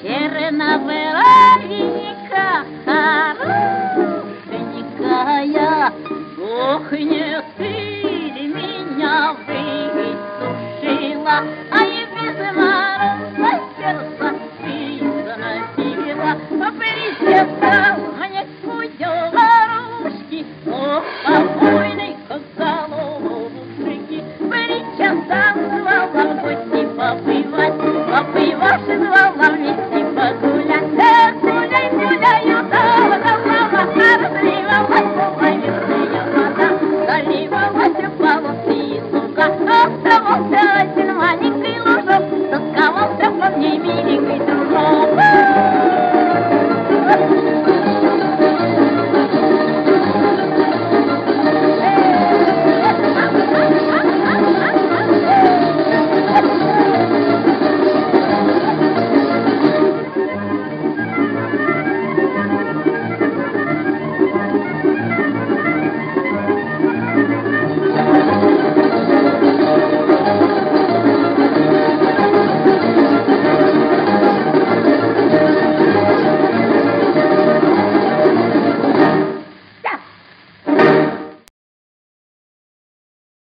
Черноволосенькая, хорошенькая, ох, не ты ли меня высушила, а и без мороза сердце заносила, причесал мне кудёларушки, ох, покойный головушки, причесал, звала в гости побывать, побывавши два